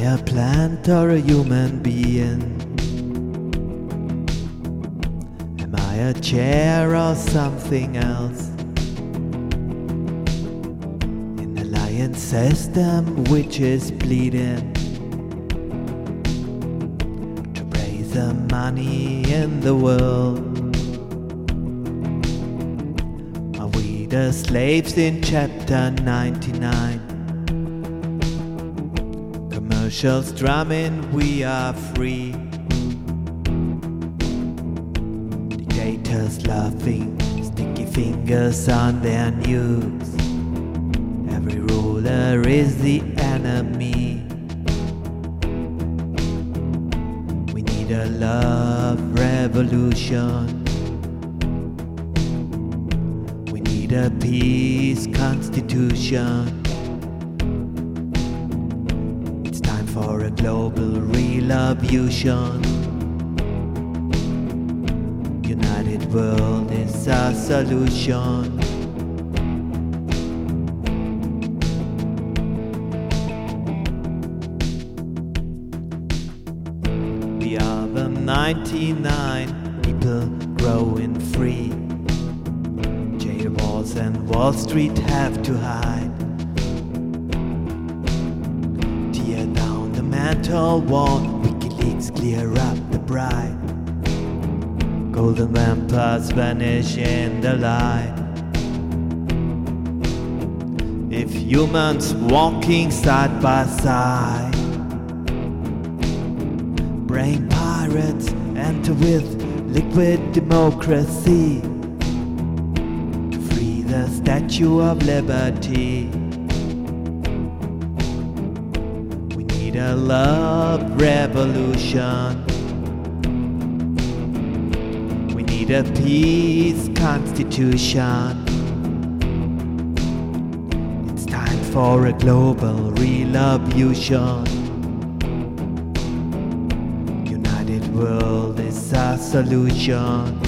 a plant or a human being? Am I a chair or something else? In a lion system which is bleeding to raise the money in the world. Are we the slaves in chapter 99? Commercials drumming, we are free. Dictators laughing, sticky fingers on their news. Every ruler is the enemy. We need a love revolution. We need a peace constitution. For a global revolution. United world is our solution. We are the 99 people growing free. Jail walls and Wall Street have to hide. Metal wall, WikiLeaks clear up the bride. Golden vampires vanish in the light. If humans walking side by side, brain pirates enter with liquid democracy to free the Statue of Liberty. A love revolution. We need a peace constitution. It's time for a global revolution. United world is our solution.